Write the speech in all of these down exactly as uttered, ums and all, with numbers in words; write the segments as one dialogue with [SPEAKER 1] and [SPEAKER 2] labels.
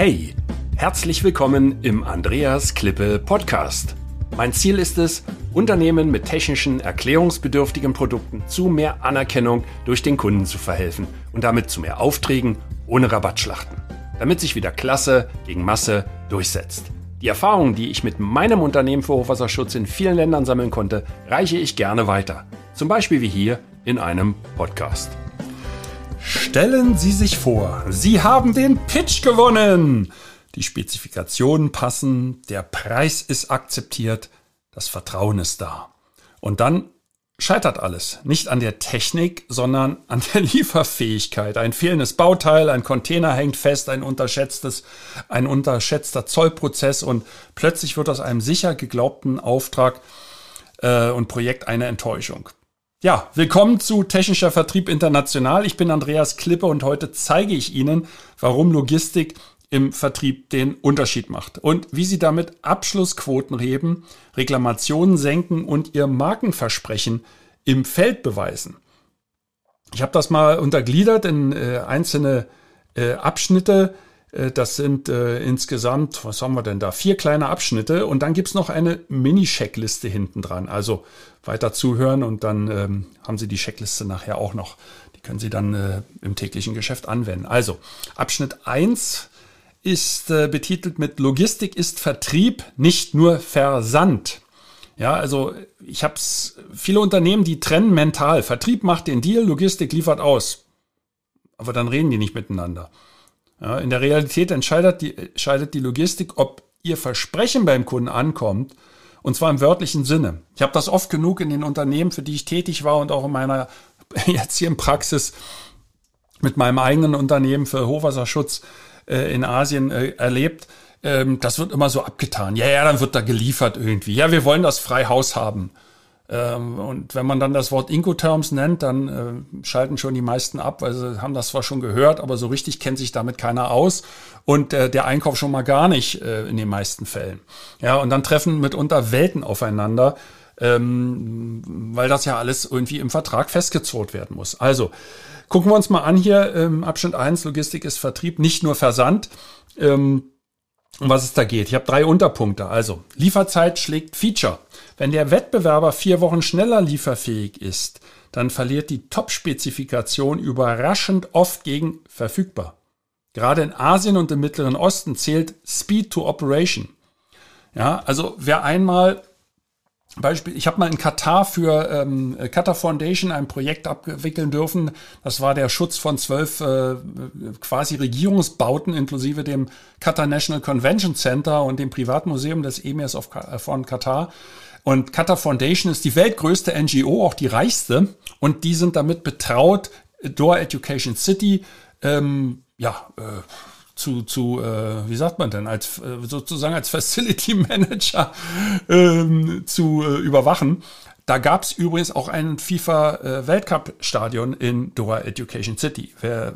[SPEAKER 1] Hey, herzlich willkommen im Andreas Klippe Podcast. Mein Ziel ist es, Unternehmen mit technischen, erklärungsbedürftigen Produkten zu mehr Anerkennung durch den Kunden zu verhelfen und damit zu mehr Aufträgen ohne Rabattschlachten, damit sich wieder Klasse gegen Masse durchsetzt. Die Erfahrungen, die ich mit meinem Unternehmen für Hochwasserschutz in vielen Ländern sammeln konnte, reiche ich gerne weiter. Zum Beispiel wie hier in einem Podcast. Stellen Sie sich vor, Sie haben den Pitch gewonnen. Die Spezifikationen passen, der Preis ist akzeptiert, das Vertrauen ist da. Und dann scheitert alles. Nicht an der Technik, sondern an der Lieferfähigkeit. Ein fehlendes Bauteil, ein Container hängt fest, ein unterschätztes, ein unterschätzter Zollprozess und plötzlich wird aus einem sicher geglaubten Auftrag äh, und Projekt eine Enttäuschung. Ja, willkommen zu Technischer Vertrieb International. Ich bin Andreas Klippe und heute zeige ich Ihnen, warum Logistik im Vertrieb den Unterschied macht und wie Sie damit Abschlussquoten heben, Reklamationen senken und Ihr Markenversprechen im Feld beweisen. Ich habe das mal untergliedert in äh, einzelne äh, Abschnitte. Äh, das sind äh, insgesamt, was haben wir denn da? Vier kleine Abschnitte und dann gibt's noch eine Mini-Checkliste hinten dran. Also weiter zuhören und dann ähm, haben Sie die Checkliste nachher auch noch. Die können Sie dann äh, im täglichen Geschäft anwenden. Also Abschnitt eins ist äh, betitelt mit Logistik ist Vertrieb, nicht nur Versand. Ja, also ich habe viele Unternehmen, die trennen mental. Vertrieb macht den Deal, Logistik liefert aus. Aber dann reden die nicht miteinander. Ja, in der Realität entscheidet die, entscheidet die Logistik, ob ihr Versprechen beim Kunden ankommt, und zwar im wörtlichen Sinne. Ich habe das oft genug in den Unternehmen, für die ich tätig war und auch in meiner jetzt hier in Praxis mit meinem eigenen Unternehmen für Hochwasserschutz in Asien äh, erlebt, ähm, das wird immer so abgetan. Ja, ja, dann wird da geliefert irgendwie. Ja, wir wollen das frei Haus haben. Ähm, und wenn man dann das Wort Incoterms nennt, dann äh, schalten schon die meisten ab, weil sie haben das zwar schon gehört, aber so richtig kennt sich damit keiner aus und äh, der Einkauf schon mal gar nicht äh, in den meisten Fällen. Ja, und dann treffen mitunter Welten aufeinander, ähm, weil das ja alles irgendwie im Vertrag festgezurrt werden muss. Also, gucken wir uns mal an hier, ähm, Abschnitt eins, Logistik ist Vertrieb, nicht nur Versand, ähm, um was es da geht. Ich habe drei Unterpunkte. Also, Lieferzeit schlägt Feature. Wenn der Wettbewerber vier Wochen schneller lieferfähig ist, dann verliert die Top-Spezifikation überraschend oft gegen verfügbar. Gerade in Asien und im Mittleren Osten zählt Speed to Operation. Ja, also wer einmal Beispiel, ich habe mal in Katar für ähm, Qatar Foundation ein Projekt abwickeln dürfen. Das war der Schutz von zwölf äh, quasi Regierungsbauten inklusive dem Qatar National Convention Center und dem Privatmuseum des Emirs of, äh, von Katar. Und Qatar Foundation ist die weltgrößte N G O, auch die reichste. Und die sind damit betraut, Doha Education City, ähm, ja, äh, zu, zu äh, wie sagt man denn, als äh, sozusagen als Facility Manager ähm, zu äh, überwachen. Da gab es übrigens auch ein FIFA-Weltcup-Stadion in Doha Education City. Wer,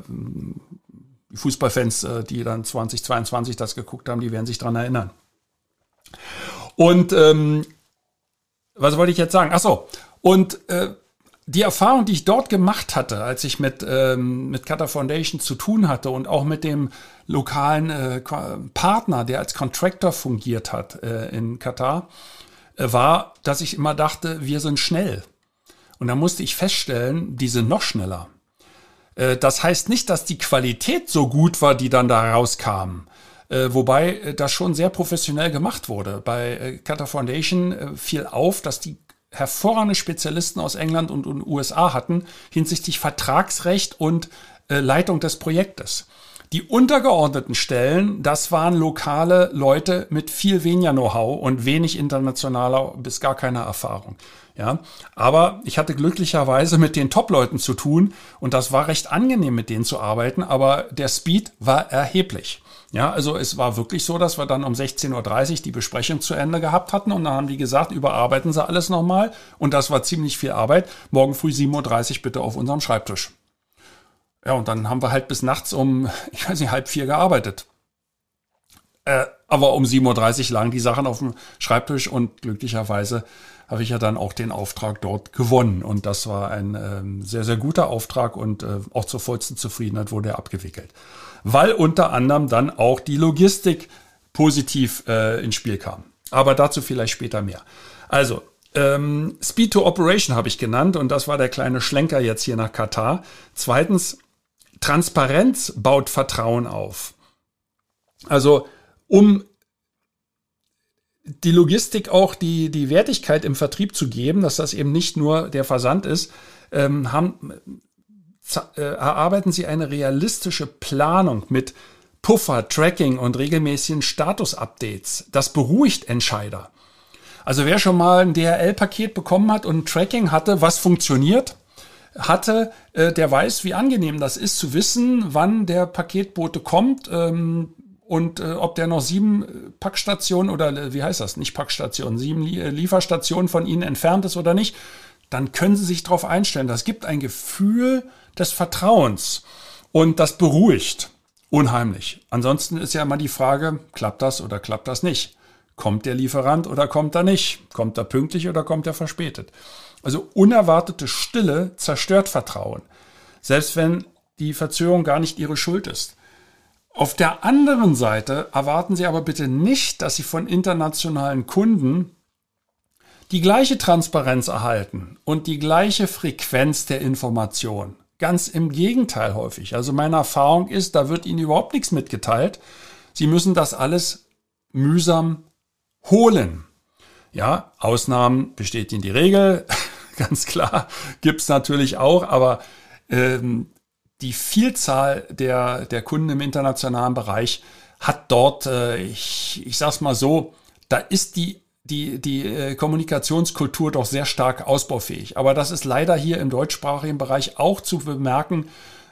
[SPEAKER 1] die Fußballfans, äh, die dann zwanzig zweiundzwanzig das geguckt haben, die werden sich dran erinnern. Und ähm, was wollte ich jetzt sagen? Ach so, und äh, die Erfahrung, die ich dort gemacht hatte, als ich mit ähm, mit Qatar Foundation zu tun hatte und auch mit dem lokalen äh, Partner, der als Contractor fungiert hat äh, in Katar, äh, war, dass ich immer dachte, wir sind schnell. Und da musste ich feststellen, die sind noch schneller. Äh, das heißt nicht, dass die Qualität so gut war, die dann da rauskam. Äh, wobei äh, das schon sehr professionell gemacht wurde. Bei äh, Qatar Foundation äh, fiel auf, dass die hervorragende Spezialisten aus England und den U S A hatten hinsichtlich Vertragsrecht und äh, Leitung des Projektes. Die untergeordneten Stellen, das waren lokale Leute mit viel weniger Know-how und wenig internationaler bis gar keiner Erfahrung. Ja, aber ich hatte glücklicherweise mit den Top-Leuten zu tun und das war recht angenehm, mit denen zu arbeiten, aber der Speed war erheblich. Ja, also es war wirklich so, dass wir dann um sechzehn Uhr dreißig die Besprechung zu Ende gehabt hatten und dann haben die gesagt, überarbeiten Sie alles nochmal und das war ziemlich viel Arbeit. Morgen früh sieben Uhr dreißig bitte auf unserem Schreibtisch. Ja, und dann haben wir halt bis nachts um, ich weiß nicht, halb vier gearbeitet. Äh, aber um sieben Uhr dreißig lagen die Sachen auf dem Schreibtisch und glücklicherweise habe ich ja dann auch den Auftrag dort gewonnen. Und das war ein ähm, sehr, sehr guter Auftrag und äh, auch zur vollsten Zufriedenheit wurde er abgewickelt. Weil unter anderem dann auch die Logistik positiv äh, ins Spiel kam. Aber dazu vielleicht später mehr. Also, ähm, Speed to Operation habe ich genannt und das war der kleine Schlenker jetzt hier nach Katar. Zweitens, Transparenz baut Vertrauen auf. Also, um die Logistik auch die, die Wertigkeit im Vertrieb zu geben, dass das eben nicht nur der Versand ist, ähm, haben, äh, erarbeiten sie eine realistische Planung mit Puffer, Tracking und regelmäßigen Status-Updates. Das beruhigt Entscheider. Also wer schon mal ein D H L-Paket bekommen hat und ein Tracking hatte, was funktioniert, hatte, äh, der weiß, wie angenehm das ist, zu wissen, wann der Paketbote kommt, ähm, und äh, ob der noch sieben Packstationen oder äh, wie heißt das, nicht Packstationen, sieben Lie- Lieferstationen von Ihnen entfernt ist oder nicht, dann können Sie sich darauf einstellen. Das gibt ein Gefühl des Vertrauens und das beruhigt unheimlich. Ansonsten ist ja immer die Frage, klappt das oder klappt das nicht? Kommt der Lieferant oder kommt er nicht? Kommt er pünktlich oder kommt er verspätet? Also unerwartete Stille zerstört Vertrauen, selbst wenn die Verzögerung gar nicht Ihre Schuld ist. Auf der anderen Seite erwarten Sie aber bitte nicht, dass Sie von internationalen Kunden die gleiche Transparenz erhalten und die gleiche Frequenz der Information. Ganz im Gegenteil häufig. Also meine Erfahrung ist, da wird Ihnen überhaupt nichts mitgeteilt. Sie müssen das alles mühsam holen. Ja, Ausnahmen bestätigen die Regel, ganz klar, gibt's natürlich auch, aber ähm, die Vielzahl der, der Kunden im internationalen Bereich hat dort, äh, ich, ich sag's mal so, da ist die, die, die äh, Kommunikationskultur doch sehr stark ausbaufähig. Aber das ist leider hier im deutschsprachigen Bereich auch zu bemerken.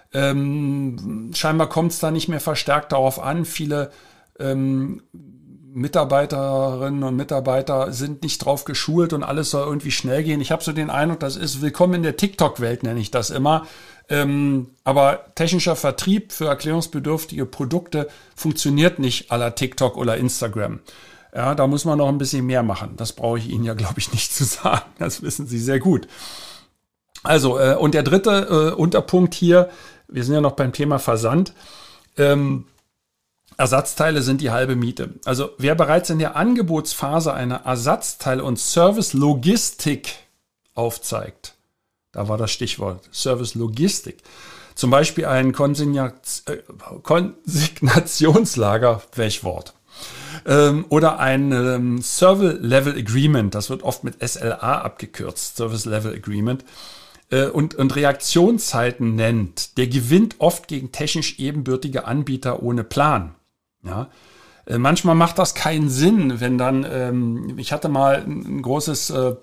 [SPEAKER 1] Ähm, scheinbar kommt es da nicht mehr verstärkt darauf an. Viele ähm, Mitarbeiterinnen und Mitarbeiter sind nicht drauf geschult und alles soll irgendwie schnell gehen. Ich habe so den Eindruck, das ist willkommen in der TikTok-Welt, nenne ich das immer. Ähm, aber technischer Vertrieb für erklärungsbedürftige Produkte funktioniert nicht à la TikTok oder Instagram. Ja, da muss man noch ein bisschen mehr machen. Das brauche ich Ihnen ja, glaube ich, nicht zu sagen. Das wissen Sie sehr gut. Also, äh, und der dritte äh, Unterpunkt hier, wir sind ja noch beim Thema Versand. Ähm, Ersatzteile sind die halbe Miete. Also wer bereits in der Angebotsphase eine Ersatzteil- und Service-Logistik aufzeigt, da war das Stichwort Service-Logistik, zum Beispiel ein Konsignat- äh, Konsignationslager, welch Wort, ähm, oder ein ähm, Service-Level-Agreement, das wird oft mit S L A abgekürzt, Service-Level-Agreement, äh, und, und Reaktionszeiten nennt, der gewinnt oft gegen technisch ebenbürtige Anbieter ohne Plan. Ja, äh, manchmal macht das keinen Sinn, wenn dann, ähm, ich hatte mal ein, ein großes äh,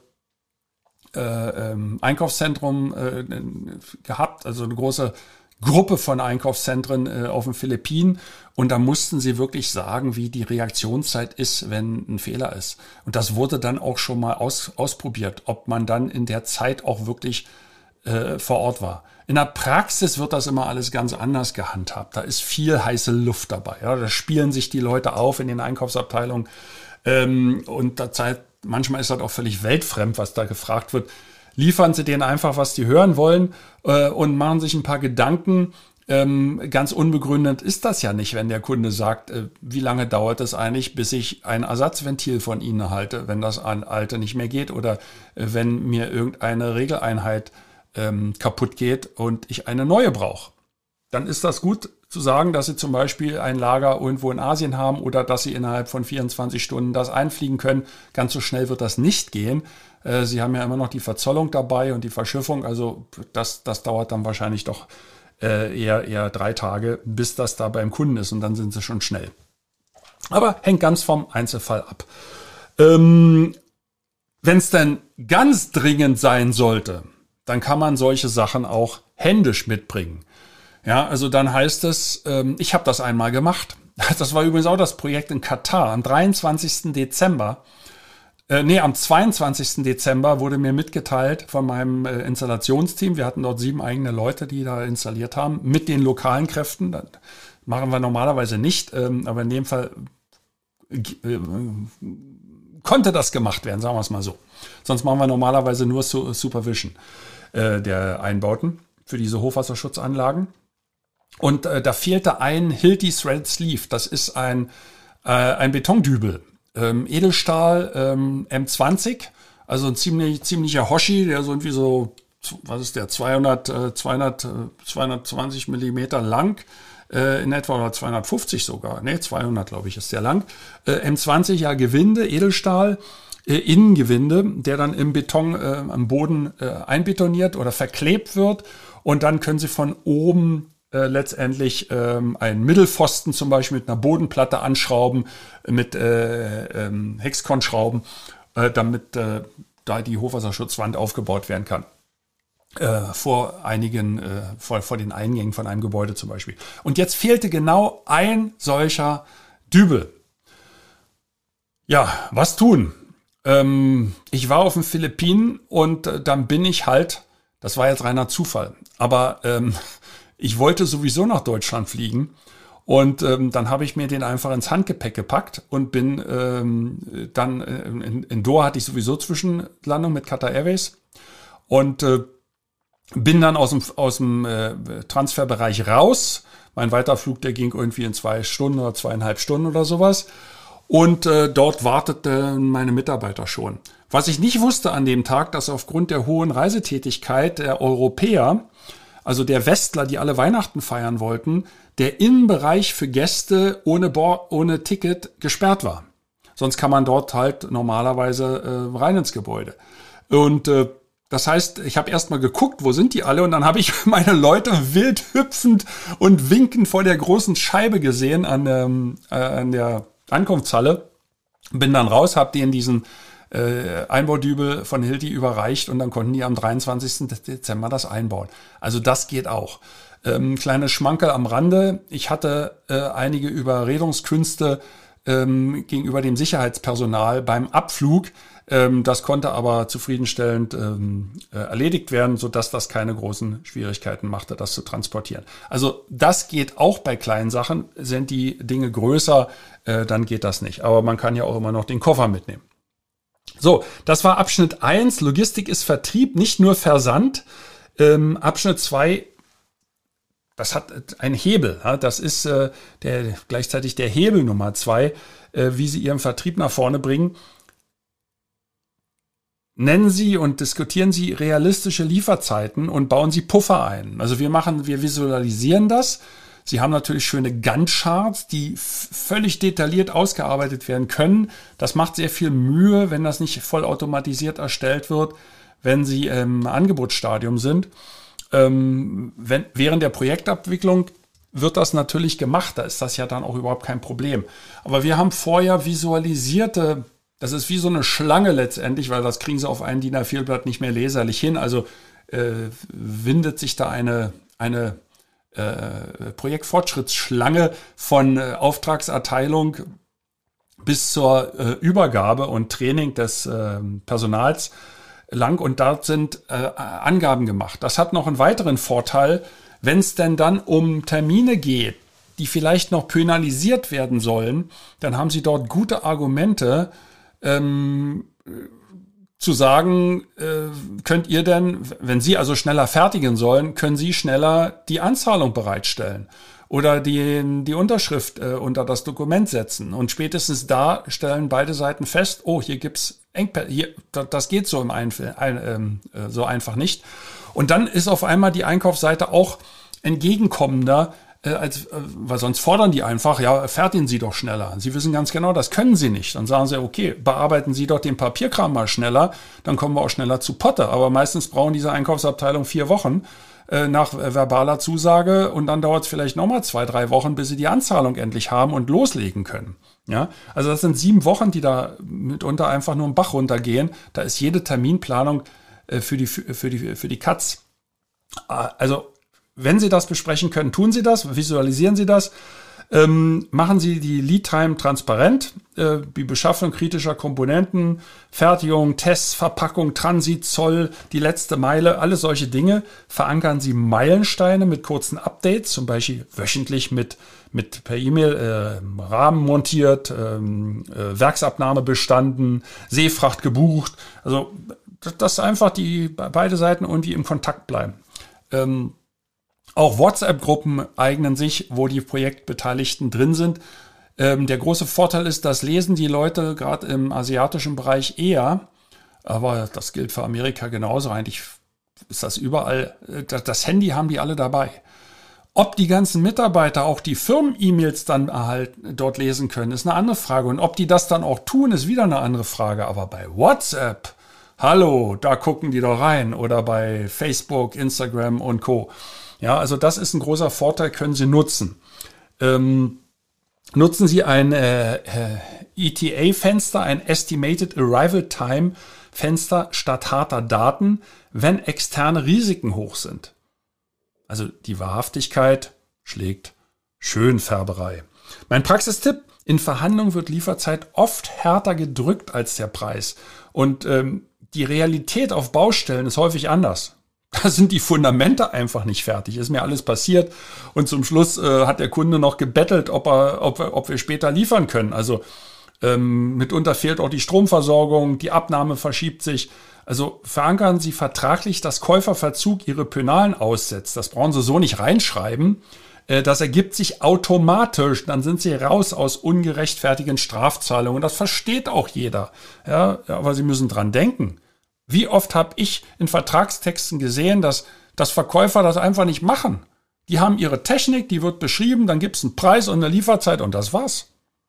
[SPEAKER 1] äh, ähm, Einkaufszentrum äh, gehabt, also eine große Gruppe von Einkaufszentren äh, auf den Philippinen und da mussten sie wirklich sagen, wie die Reaktionszeit ist, wenn ein Fehler ist. Und das wurde dann auch schon mal aus, ausprobiert, ob man dann in der Zeit auch wirklich äh, vor Ort war. In der Praxis wird das immer alles ganz anders gehandhabt. Da ist viel heiße Luft dabei. Ja, da spielen sich die Leute auf in den Einkaufsabteilungen. Ähm, und da Zeit, manchmal ist das auch völlig weltfremd, was da gefragt wird. Liefern Sie denen einfach, was die hören wollen äh, und machen sich ein paar Gedanken. Ähm, ganz unbegründet ist das ja nicht, wenn der Kunde sagt, äh, wie lange dauert es eigentlich, bis ich ein Ersatzventil von Ihnen erhalte, wenn das alte nicht mehr geht oder äh, wenn mir irgendeine Regeleinheit ähm, kaputt geht und ich eine neue brauche. Dann ist das gut zu sagen, dass Sie zum Beispiel ein Lager irgendwo in Asien haben oder dass Sie innerhalb von vierundzwanzig Stunden das einfliegen können. Ganz so schnell wird das nicht gehen. Äh, Sie haben ja immer noch die Verzollung dabei und die Verschiffung. Also das, das dauert dann wahrscheinlich doch äh, eher, eher drei Tage, bis das da beim Kunden ist und dann sind Sie schon schnell. Aber hängt ganz vom Einzelfall ab. Ähm, wenn es denn ganz dringend sein sollte, dann kann man solche Sachen auch händisch mitbringen. Ja, also dann heißt es, ähm, ich habe das einmal gemacht. Das war übrigens auch das Projekt in Katar. Am dreiundzwanzigsten Dezember, äh, nee, am zweiundzwanzigsten Dezember wurde mir mitgeteilt von meinem äh, Installationsteam. Wir hatten dort sieben eigene Leute, die da installiert haben, mit den lokalen Kräften. Das machen wir normalerweise nicht, ähm, aber in dem Fall äh, konnte das gemacht werden, sagen wir es mal so. Sonst machen wir normalerweise nur Su- Supervision äh, der Einbauten für diese Hochwasserschutzanlagen. Und äh, da fehlte ein Hilti Threaded Sleeve. Das ist ein, äh, ein Betondübel. Ähm, Edelstahl ähm, M zwanzig, also ein ziemlich, ziemlicher Hoshi, der so irgendwie so, was ist der, zweihundert, äh, zweihundert, zweihundertzwanzig Millimeter lang äh, in etwa, oder zweihundertfünfzig sogar, ne, zweihundert glaube ich ist der lang. Äh, M zwanzig, ja, Gewinde, Edelstahl, äh, Innengewinde, der dann im Beton äh, am Boden äh, einbetoniert oder verklebt wird und dann können Sie von oben Äh, letztendlich ähm, einen Mittelpfosten zum Beispiel mit einer Bodenplatte anschrauben, mit äh, ähm, Hexkonschrauben, äh, damit äh, da die Hochwasserschutzwand aufgebaut werden kann. Äh, vor einigen, äh, vor, vor den Eingängen von einem Gebäude zum Beispiel. Und jetzt fehlte genau ein solcher Dübel. Ja, was tun? Ähm, ich war auf den Philippinen und äh, dann bin ich halt, das war jetzt reiner Zufall, aber ähm, ich wollte sowieso nach Deutschland fliegen und ähm, dann habe ich mir den einfach ins Handgepäck gepackt und bin ähm, dann äh, in, in Doha hatte ich sowieso Zwischenlandung mit Qatar Airways und äh, bin dann aus dem, aus dem äh, Transferbereich raus. Mein Weiterflug, der ging irgendwie in zwei Stunden oder zweieinhalb Stunden oder sowas und äh, dort warteten meine Mitarbeiter schon. Was ich nicht wusste an dem Tag, dass aufgrund der hohen Reisetätigkeit der Europäer, also der Westler, die alle Weihnachten feiern wollten, der Innenbereich für Gäste ohne Bo- ohne Ticket gesperrt war. Sonst kann man dort halt normalerweise äh, rein ins Gebäude. Und äh, das heißt, ich habe erst mal geguckt, wo sind die alle? Und dann habe ich meine Leute wild hüpfend und winkend vor der großen Scheibe gesehen an, ähm, äh, an der Ankunftshalle. Bin dann raus, habe denen diesen Äh, Einbaudübel von Hilti überreicht und dann konnten die am dreiundzwanzigsten Dezember das einbauen. Also das geht auch. Ähm, kleines Schmankerl am Rande. Ich hatte äh, einige Überredungskünste ähm, gegenüber dem Sicherheitspersonal beim Abflug. Ähm, das konnte aber zufriedenstellend ähm, äh, erledigt werden, sodass das keine großen Schwierigkeiten machte, das zu transportieren. Also das geht auch bei kleinen Sachen. Sind die Dinge größer, äh, dann geht das nicht. Aber man kann ja auch immer noch den Koffer mitnehmen. So, das war Abschnitt eins. Logistik ist Vertrieb, nicht nur Versand. Ähm, Abschnitt zwei, das hat einen Hebel. Ja? Das ist äh, der, gleichzeitig der Hebel Nummer zwei, äh, wie Sie Ihren Vertrieb nach vorne bringen. Nennen Sie und diskutieren Sie realistische Lieferzeiten und bauen Sie Puffer ein. Also wir machen, wir visualisieren das. Sie haben natürlich schöne Gantt-Charts, die f- völlig detailliert ausgearbeitet werden können. Das macht sehr viel Mühe, wenn das nicht vollautomatisiert erstellt wird, wenn Sie im Angebotsstadium sind. Ähm, wenn, während der Projektabwicklung wird das natürlich gemacht. Da ist das ja dann auch überhaupt kein Problem. Aber wir haben vorher visualisierte, das ist wie so eine Schlange letztendlich, weil das kriegen Sie auf einem D I N A vier Blatt nicht mehr leserlich hin. Also äh, windet sich da eine, eine Äh, Projektfortschrittsschlange von äh, Auftragserteilung bis zur äh, Übergabe und Training des äh, Personals lang und dort sind äh, Angaben gemacht. Das hat noch einen weiteren Vorteil, wenn es denn dann um Termine geht, die vielleicht noch penalisiert werden sollen, dann haben Sie dort gute Argumente, ähm, zu sagen, äh, könnt ihr denn, wenn Sie also schneller fertigen sollen, können Sie schneller die Anzahlung bereitstellen oder die, die Unterschrift äh, unter das Dokument setzen. Und spätestens da stellen beide Seiten fest, oh, hier gibt's Engpässe, hier, das geht so im Einfall, ein, ähm, äh, so einfach nicht. Und dann ist auf einmal die Einkaufsseite auch entgegenkommender, Äh, als, äh, weil sonst fordern die einfach, ja, fertigen Sie doch schneller. Sie wissen ganz genau, das können Sie nicht. Dann sagen sie, okay, bearbeiten Sie doch den Papierkram mal schneller, dann kommen wir auch schneller zu Potte. Aber meistens brauchen diese Einkaufsabteilung vier Wochen äh, nach äh, verbaler Zusage und dann dauert es vielleicht nochmal zwei, drei Wochen, bis sie die Anzahlung endlich haben und loslegen können. Ja, also das sind sieben Wochen, die da mitunter einfach nur im Bach runtergehen. Da ist jede Terminplanung äh, für die, für die, für die Katz. Äh, also wenn Sie das besprechen können, tun Sie das, visualisieren Sie das. Ähm, machen Sie die Lead-Time transparent, äh, die Beschaffung kritischer Komponenten, Fertigung, Tests, Verpackung, Transit, Zoll, die letzte Meile, alle solche Dinge. Verankern Sie Meilensteine mit kurzen Updates, zum Beispiel wöchentlich mit, mit per E-Mail äh, Rahmen montiert, ähm, äh, Werksabnahme bestanden, Seefracht gebucht. Also, dass einfach die beide Seiten irgendwie im Kontakt bleiben. Ähm, Auch WhatsApp-Gruppen eignen sich, wo die Projektbeteiligten drin sind. Ähm, der große Vorteil ist, das lesen die Leute gerade im asiatischen Bereich eher. Aber das gilt für Amerika genauso. Eigentlich ist das überall. Das, das Handy haben die alle dabei. Ob die ganzen Mitarbeiter auch die Firmen-E-Mails dann erhalten, dort lesen können, ist eine andere Frage. Und ob die das dann auch tun, ist wieder eine andere Frage. Aber bei WhatsApp, hallo, da gucken die doch rein. Oder bei Facebook, Instagram und Co. Ja, also das ist ein großer Vorteil, können Sie nutzen. Ähm, nutzen Sie ein äh, E T A-Fenster, ein Estimated Arrival Time Fenster statt harter Daten, wenn externe Risiken hoch sind. Also die Wahrhaftigkeit schlägt Schönfärberei. Mein Praxistipp: In Verhandlungen wird Lieferzeit oft härter gedrückt als der Preis. Und ähm, die Realität auf Baustellen ist häufig anders. Da sind die Fundamente einfach nicht fertig. Ist mir alles passiert. Und zum Schluss äh, hat der Kunde noch gebettelt, ob, er, ob, wir, ob wir später liefern können. Also ähm, mitunter fehlt auch die Stromversorgung, die Abnahme verschiebt sich. Also verankern Sie vertraglich, dass Käuferverzug Ihre Penalen aussetzt. Das brauchen Sie so nicht reinschreiben. Äh, das ergibt sich automatisch. Dann sind Sie raus aus ungerechtfertigen Strafzahlungen. Das versteht auch jeder. Ja, aber Sie müssen dran denken. Wie oft habe ich in Vertragstexten gesehen, dass, dass Verkäufer das einfach nicht machen? Die haben ihre Technik, die wird beschrieben, dann gibt es einen Preis und eine Lieferzeit und das war's.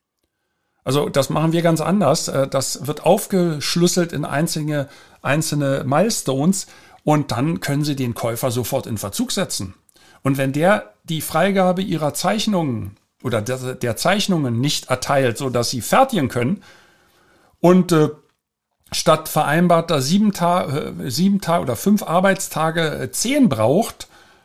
[SPEAKER 1] Also das machen wir ganz anders. Das wird aufgeschlüsselt in einzelne, einzelne Milestones und dann können Sie den Käufer sofort in Verzug setzen. Und wenn der die Freigabe Ihrer Zeichnungen oder der, der Zeichnungen nicht erteilt, sodass Sie fertigen können und äh, statt vereinbarter sieben Tage, sieben Tage oder fünf Arbeitstage zehn braucht,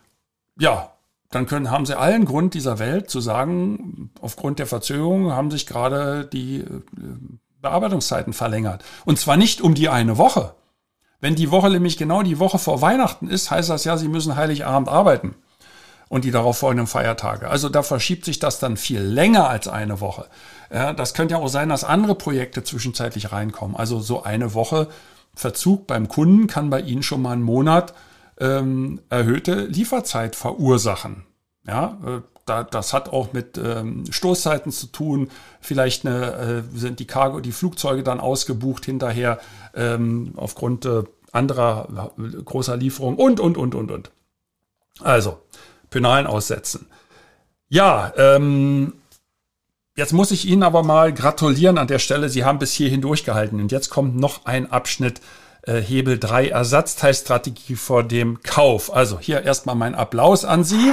[SPEAKER 1] ja, dann können, haben sie allen Grund dieser Welt zu sagen, aufgrund der Verzögerung haben sich gerade die Bearbeitungszeiten verlängert. Und zwar nicht um die eine Woche. Wenn die Woche nämlich genau die Woche vor Weihnachten ist, heißt das ja, sie müssen Heiligabend arbeiten und die darauf folgenden Feiertage. Also da verschiebt sich das dann viel länger als eine Woche. Ja, das könnte ja auch sein, dass andere Projekte zwischenzeitlich reinkommen. Also so eine Woche Verzug beim Kunden kann bei Ihnen schon mal einen Monat ähm, erhöhte Lieferzeit verursachen. Ja, äh, da, das hat auch mit ähm, Stoßzeiten zu tun. Vielleicht eine, äh, sind die Cargo, die Flugzeuge dann ausgebucht hinterher ähm, aufgrund äh, anderer äh, großer Lieferungen und, und, und, und, und. Also, Penalen aussetzen. Ja, ähm, jetzt muss ich Ihnen aber mal gratulieren an der Stelle. Sie haben bis hierhin durchgehalten. Und jetzt kommt noch ein Abschnitt, äh, Hebel drei, Ersatzteilstrategie vor dem Kauf. Also hier erstmal mein Applaus an Sie.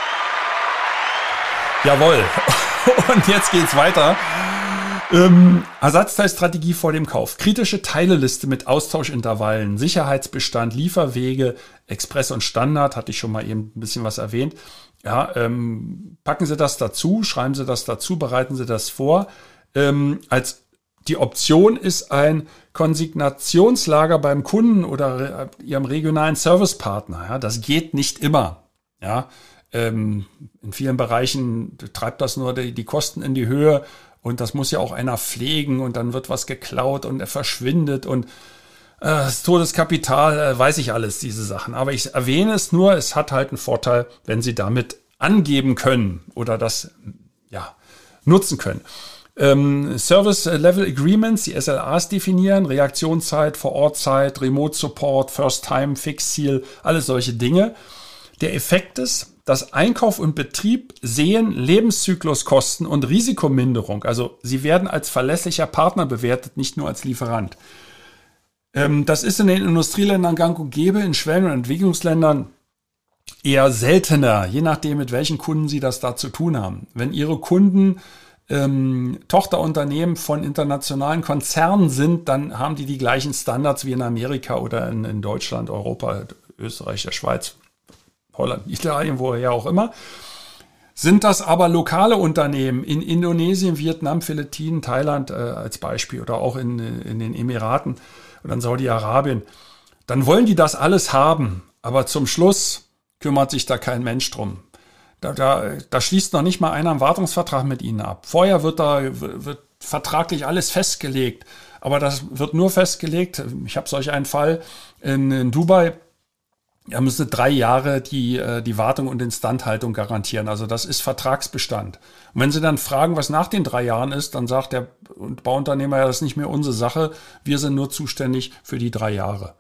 [SPEAKER 1] Jawohl. Und jetzt geht's weiter. Ähm, Ersatzteilstrategie vor dem Kauf. Kritische Teileliste mit Austauschintervallen, Sicherheitsbestand, Lieferwege, Express und Standard, hatte ich schon mal eben ein bisschen was erwähnt. Ja, ähm, packen Sie das dazu, schreiben Sie das dazu, bereiten Sie das vor. Ähm, als die Option ist ein Konsignationslager beim Kunden oder re- Ihrem regionalen Servicepartner. Ja, das geht nicht immer. Ja, ähm, in vielen Bereichen treibt das nur die, die Kosten in die Höhe. Und das muss ja auch einer pflegen und dann wird was geklaut und er verschwindet und äh, das Todeskapital, äh, weiß ich alles, diese Sachen. Aber ich erwähne es nur, es hat halt einen Vorteil, wenn Sie damit angeben können oder das ja nutzen können. Ähm, Service Level Agreements, die S L As definieren, Reaktionszeit, Vorortzeit, Remote Support, First Time, Fixziel, alles solche Dinge. Der Effekt ist, dass Einkauf und Betrieb sehen Lebenszykluskosten und Risikominderung. Also sie werden als verlässlicher Partner bewertet, nicht nur als Lieferant. Ähm, das ist in den Industrieländern gang und gäbe, in Schwellen- und Entwicklungsländern eher seltener, je nachdem, mit welchen Kunden Sie das da zu tun haben. Wenn Ihre Kunden ähm, Tochterunternehmen von internationalen Konzernen sind, dann haben die die gleichen Standards wie in Amerika oder in, in Deutschland, Europa, Österreich, der Schweiz, Holland, Italien, woher auch immer.
[SPEAKER 2] Sind das aber lokale Unternehmen in Indonesien, Vietnam, Philippinen, Thailand äh, als Beispiel oder auch in, in den Emiraten oder in Saudi-Arabien, dann wollen die das alles haben. Aber zum Schluss kümmert sich da kein Mensch drum. Da, da, da schließt noch nicht mal einer einen Wartungsvertrag mit ihnen ab. Vorher wird da wird vertraglich alles festgelegt. Aber das wird nur festgelegt. Ich habe solch einen Fall in, in Dubai. Er müsste drei Jahre die, die Wartung und Instandhaltung garantieren. Also das ist Vertragsbestand. Und wenn Sie dann fragen, was nach den drei Jahren ist, dann sagt der Bauunternehmer, ja, das ist nicht mehr unsere Sache. Wir sind nur zuständig für die drei Jahre.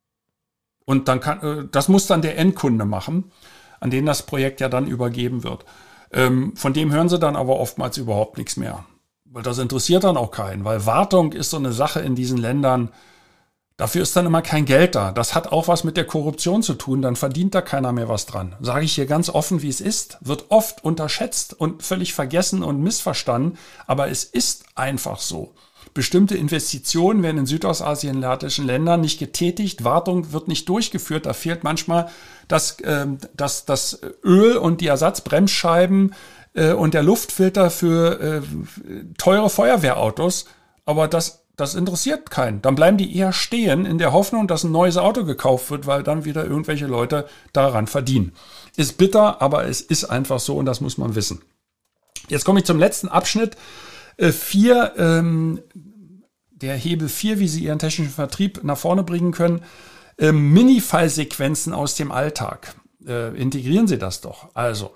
[SPEAKER 2] Und dann kann, das muss dann der Endkunde machen, an den das Projekt ja dann übergeben wird. Von dem hören Sie dann aber oftmals überhaupt nichts mehr. Weil das interessiert dann auch keinen. Weil Wartung ist so eine Sache in diesen Ländern. Dafür ist dann immer kein Geld da. Das hat auch was mit der Korruption zu tun. Dann verdient da keiner mehr was dran. Sage ich hier ganz offen, wie es ist. Wird oft unterschätzt und völlig vergessen und missverstanden. Aber es ist einfach so. Bestimmte Investitionen werden in südostasiatischen Ländern nicht getätigt. Wartung wird nicht durchgeführt. Da fehlt manchmal das, äh, das, das Öl und die Ersatzbremsscheiben äh, und der Luftfilter für äh, teure Feuerwehrautos. Aber das Das interessiert keinen. Dann bleiben die eher stehen in der Hoffnung, dass ein neues Auto gekauft wird, weil dann wieder irgendwelche Leute daran verdienen. Ist bitter, aber es ist einfach so und das muss man wissen. Jetzt komme ich zum letzten Abschnitt. Äh, vier, ähm, der Hebel vier, wie Sie Ihren technischen Vertrieb nach vorne bringen können. Äh, Mini-Fallsequenzen aus dem Alltag. Äh, integrieren Sie das doch. Also,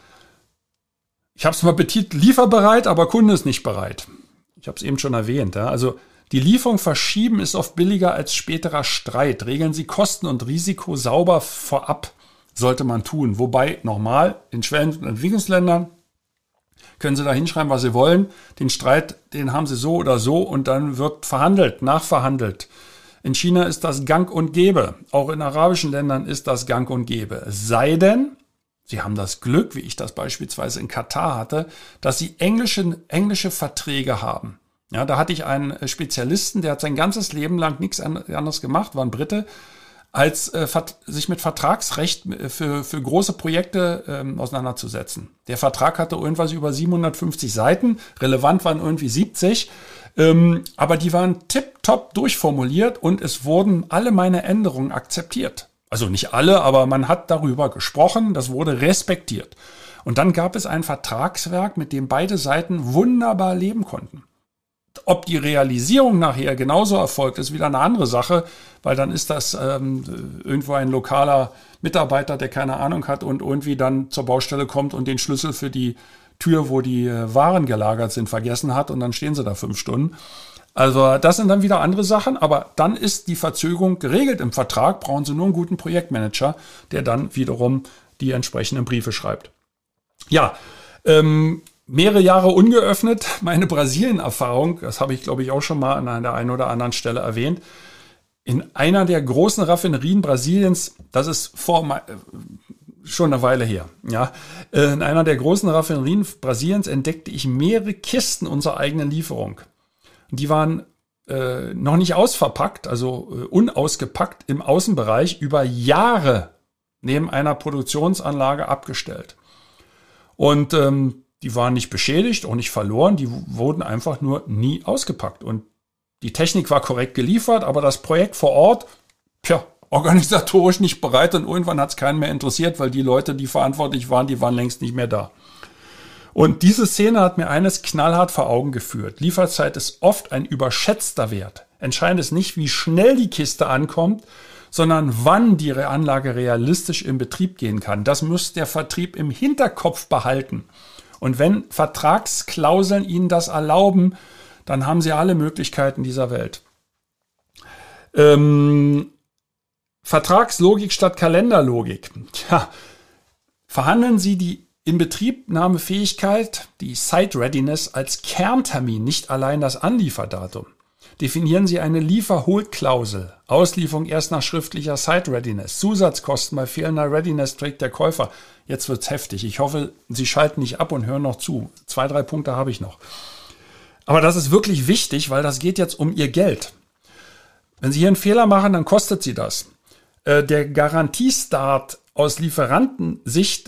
[SPEAKER 2] ich habe es mal betitelt, lieferbereit, aber Kunde ist nicht bereit. Ich habe es eben schon erwähnt. Ja. Also die Lieferung verschieben ist oft billiger als späterer Streit. Regeln Sie Kosten und Risiko sauber vorab, sollte man tun. Wobei, nochmal, in Schwellen- und Entwicklungsländern können Sie da hinschreiben, was Sie wollen. Den Streit, den haben Sie so oder so und dann wird verhandelt, nachverhandelt. In China ist das Gang und Gäbe. Auch in arabischen Ländern ist das Gang und Gäbe. Es sei denn, Sie haben das Glück, wie ich das beispielsweise in Katar hatte, dass Sie englische, englische Verträge haben. Ja, da hatte ich einen Spezialisten, der hat sein ganzes Leben lang nichts anderes gemacht, war ein Brite, als äh, sich mit Vertragsrecht für, für große Projekte ähm, auseinanderzusetzen. Der Vertrag hatte irgendwas über siebenhundertfünfzig Seiten, relevant waren irgendwie siebzig, ähm, aber die waren tipptopp durchformuliert und es wurden alle meine Änderungen akzeptiert. Also nicht alle, aber man hat darüber gesprochen, das wurde respektiert. Und dann gab es ein Vertragswerk, mit dem beide Seiten wunderbar leben konnten. Ob die Realisierung nachher genauso erfolgt, ist wieder eine andere Sache, weil dann ist das ähm, irgendwo ein lokaler Mitarbeiter, der keine Ahnung hat und irgendwie dann zur Baustelle kommt und den Schlüssel für die Tür, wo die äh, Waren gelagert sind, vergessen hat und dann stehen sie da fünf Stunden. Also das sind dann wieder andere Sachen, aber dann ist die Verzögerung geregelt im Vertrag, brauchen Sie nur einen guten Projektmanager, der dann wiederum die entsprechenden Briefe schreibt. Ja, ähm, mehrere Jahre ungeöffnet, meine Brasilien-Erfahrung, das habe ich glaube ich auch schon mal an der einen oder anderen Stelle erwähnt, in einer der großen Raffinerien Brasiliens, das ist vor schon eine Weile her, ja, in einer der großen Raffinerien Brasiliens entdeckte ich mehrere Kisten unserer eigenen Lieferung. Die waren äh, noch nicht ausverpackt, also äh, unausgepackt im Außenbereich, über Jahre neben einer Produktionsanlage abgestellt. Und ähm, die waren nicht beschädigt, auch nicht verloren, die w- wurden einfach nur nie ausgepackt. Und die Technik war korrekt geliefert, aber das Projekt vor Ort, tja, organisatorisch nicht bereit und irgendwann hat es keinen mehr interessiert, weil die Leute, die verantwortlich waren, die waren längst nicht mehr da. Und diese Szene hat mir eines knallhart vor Augen geführt. Lieferzeit ist oft ein überschätzter Wert. Entscheidend ist nicht, wie schnell die Kiste ankommt, sondern wann die Anlage realistisch in Betrieb gehen kann. Das muss der Vertrieb im Hinterkopf behalten. Und wenn Vertragsklauseln Ihnen das erlauben, dann haben Sie alle Möglichkeiten dieser Welt. Ähm, Vertragslogik statt Kalenderlogik. Tja, verhandeln Sie die Inbetriebnahmefähigkeit, die Site Readiness, als Kerntermin, nicht allein das Anlieferdatum. Definieren Sie eine Lieferholklausel. Auslieferung erst nach schriftlicher Site Readiness. Zusatzkosten bei fehlender Readiness trägt der Käufer. Jetzt wird's heftig. Ich hoffe, Sie schalten nicht ab und hören noch zu. Zwei, drei Punkte habe ich noch. Aber das ist wirklich wichtig, weil das geht jetzt um Ihr Geld. Wenn Sie hier einen Fehler machen, dann kostet Sie das. Der Garantiestart aus Lieferantensicht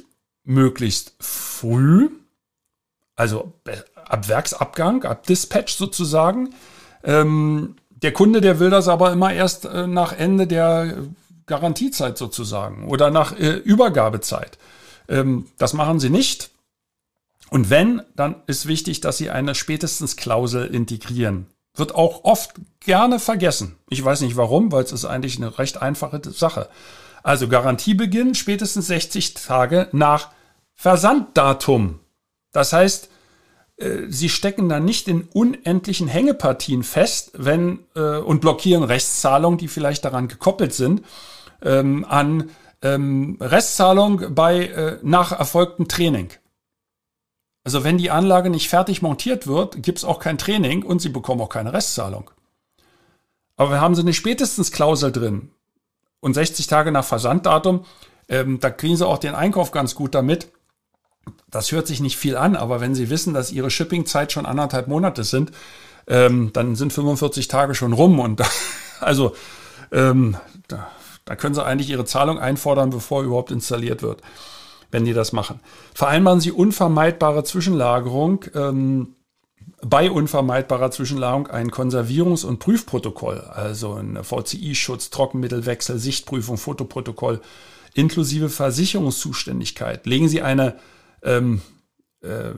[SPEAKER 2] möglichst früh, also ab Werksabgang, ab Dispatch sozusagen. Ähm, der Kunde, der will das aber immer erst äh, nach Ende der Garantiezeit sozusagen oder nach äh, Übergabezeit. Ähm, das machen sie nicht. Und wenn, dann ist wichtig, dass sie eine Spätestens-Klausel integrieren. Wird auch oft gerne vergessen. Ich weiß nicht warum, weil es ist eigentlich eine recht einfache Sache. Also Garantiebeginn spätestens sechzig Tage nach Versanddatum. Das heißt, äh, sie stecken dann nicht in unendlichen Hängepartien fest, wenn äh, und blockieren Restzahlungen, die vielleicht daran gekoppelt sind, ähm, an ähm, Restzahlung bei äh, nach erfolgtem Training. Also wenn die Anlage nicht fertig montiert wird, gibt es auch kein Training und sie bekommen auch keine Restzahlung. Aber wir haben sie eine Spätestens-Klausel drin und sechzig Tage nach Versanddatum, ähm, da kriegen sie auch den Einkauf ganz gut damit. Das hört sich nicht viel an, aber wenn sie wissen, dass ihre Shippingzeit schon anderthalb Monate sind, ähm, dann sind fünfundvierzig Tage schon rum und da, also ähm, da, da können sie eigentlich ihre Zahlung einfordern, bevor überhaupt installiert wird, wenn die das machen. Vereinbaren Sie unvermeidbare Zwischenlagerung, ähm, bei unvermeidbarer Zwischenlagerung ein Konservierungs- und Prüfprotokoll, also ein V C I-Schutz, Trockenmittelwechsel, Sichtprüfung, Fotoprotokoll, inklusive Versicherungszuständigkeit. Legen Sie eine ähm, äh, äh,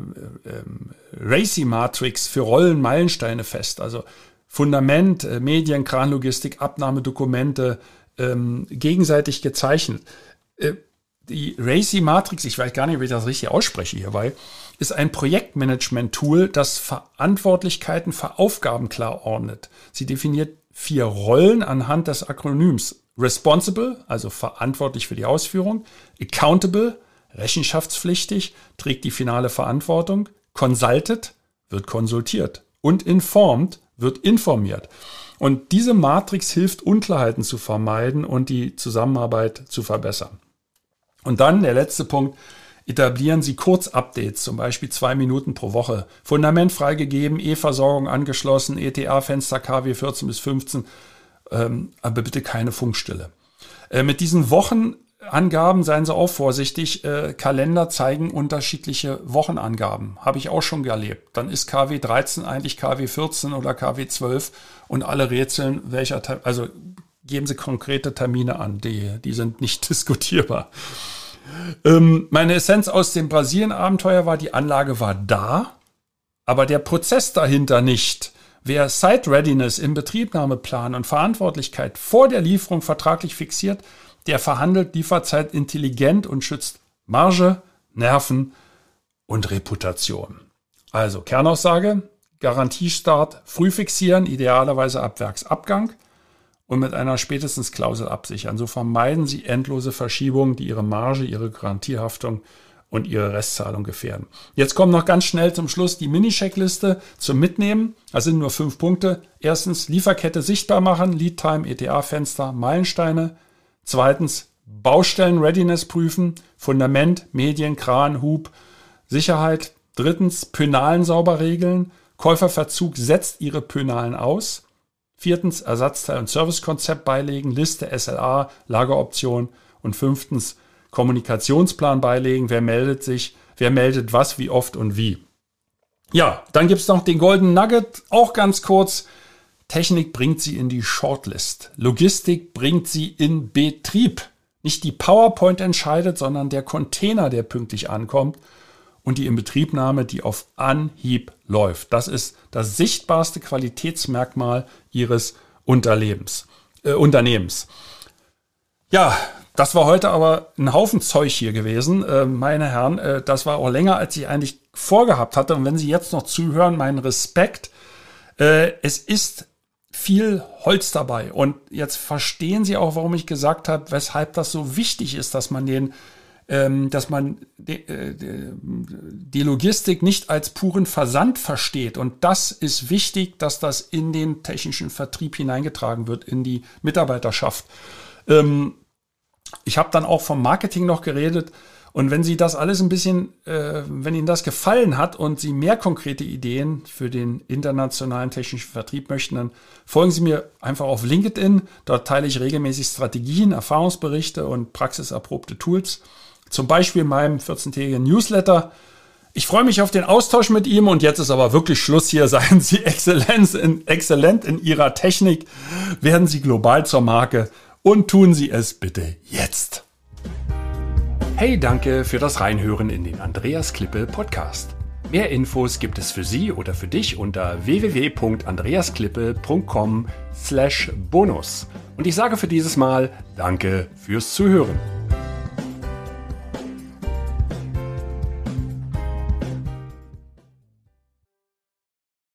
[SPEAKER 2] RACI-Matrix für Rollen-Meilensteine fest, also Fundament, äh, Medien, Kranlogistik, Abnahmedokumente, ähm, gegenseitig gezeichnet. Äh, Die RACI-Matrix, ich weiß gar nicht, ob ich das richtig ausspreche hierbei, ist ein Projektmanagement-Tool, das Verantwortlichkeiten für Aufgaben klar ordnet. Sie definiert vier Rollen anhand des Akronyms Responsible, also verantwortlich für die Ausführung, Accountable, rechenschaftspflichtig, trägt die finale Verantwortung, Consulted, wird konsultiert und Informed, wird informiert. Und diese Matrix hilft, Unklarheiten zu vermeiden und die Zusammenarbeit zu verbessern. Und dann der letzte Punkt, etablieren Sie Kurzupdates, zum Beispiel zwei Minuten pro Woche. Fundament freigegeben, E-Versorgung angeschlossen, E T A-Fenster K W vierzehn bis fünfzehn, ähm, aber bitte keine Funkstille. Äh, mit diesen Wochenangaben seien Sie auch vorsichtig. Äh, Kalender zeigen unterschiedliche Wochenangaben. Habe ich auch schon erlebt. Dann ist K W dreizehn eigentlich K W vierzehn oder K W zwölf und alle rätseln, welcher Teil, also geben Sie konkrete Termine an, die, die sind nicht diskutierbar. Ähm, meine Essenz aus dem Brasilien-Abenteuer war, die Anlage war da, aber der Prozess dahinter nicht. Wer Site Readiness, Inbetriebnahmeplan und Verantwortlichkeit vor der Lieferung vertraglich fixiert, der verhandelt Lieferzeit intelligent und schützt Marge, Nerven und Reputation. Also Kernaussage, Garantiestart früh fixieren, idealerweise ab Werksabgang, und mit einer Spätestens-Klausel absichern. So vermeiden Sie endlose Verschiebungen, die Ihre Marge, Ihre Garantiehaftung und Ihre Restzahlung gefährden. Jetzt kommt noch ganz schnell zum Schluss die Mini-Checkliste zum Mitnehmen. Das sind nur fünf Punkte. Erstens, Lieferkette sichtbar machen, Lead-Time, E T A-Fenster, Meilensteine. Zweitens, Baustellen-Readiness prüfen, Fundament, Medien, Kran, Hub, Sicherheit. Drittens, Pönalen sauber regeln. Käuferverzug setzt Ihre Pönalen aus. Viertens, Ersatzteil- und Servicekonzept beilegen, Liste, S L A, Lageroption. Und fünftens, Kommunikationsplan beilegen, wer meldet sich, wer meldet was, wie oft und wie. Ja, dann gibt's noch den Golden Nugget, auch ganz kurz. Technik bringt Sie in die Shortlist. Logistik bringt Sie in Betrieb. Nicht die PowerPoint entscheidet, sondern der Container, der pünktlich ankommt. Und die Inbetriebnahme, die auf Anhieb läuft. Das ist das sichtbarste Qualitätsmerkmal Ihres Unterlebens, äh, Unternehmens. Ja, das war heute aber ein Haufen Zeug hier gewesen, äh, meine Herren. Äh, das war auch länger, als ich eigentlich vorgehabt hatte. Und wenn Sie jetzt noch zuhören, meinen Respekt. Äh, es ist viel Holz dabei. Und jetzt verstehen Sie auch, warum ich gesagt habe, weshalb das so wichtig ist, dass man den dass man die Logistik nicht als puren Versand versteht. Und das ist wichtig, dass das in den technischen Vertrieb hineingetragen wird, in die Mitarbeiterschaft. Ich habe dann auch vom Marketing noch geredet. Und wenn Sie das alles ein bisschen, wenn Ihnen das gefallen hat und Sie mehr konkrete Ideen für den internationalen technischen Vertrieb möchten, dann folgen Sie mir einfach auf LinkedIn. Dort teile ich regelmäßig Strategien, Erfahrungsberichte und praxiserprobte Tools zum Beispiel in meinem vierzehntägigen Newsletter. Ich freue mich auf den Austausch mit ihm und jetzt ist aber wirklich Schluss hier. Seien Sie Exzellenz in, exzellent in Ihrer Technik, werden Sie global zur Marke und tun Sie es bitte jetzt.
[SPEAKER 1] Hey, danke für das Reinhören in den Andreas Klippe Podcast. Mehr Infos gibt es für Sie oder für dich unter w w w punkt andreasklippe punkt com slash bonus. Und ich sage für dieses Mal Danke fürs Zuhören.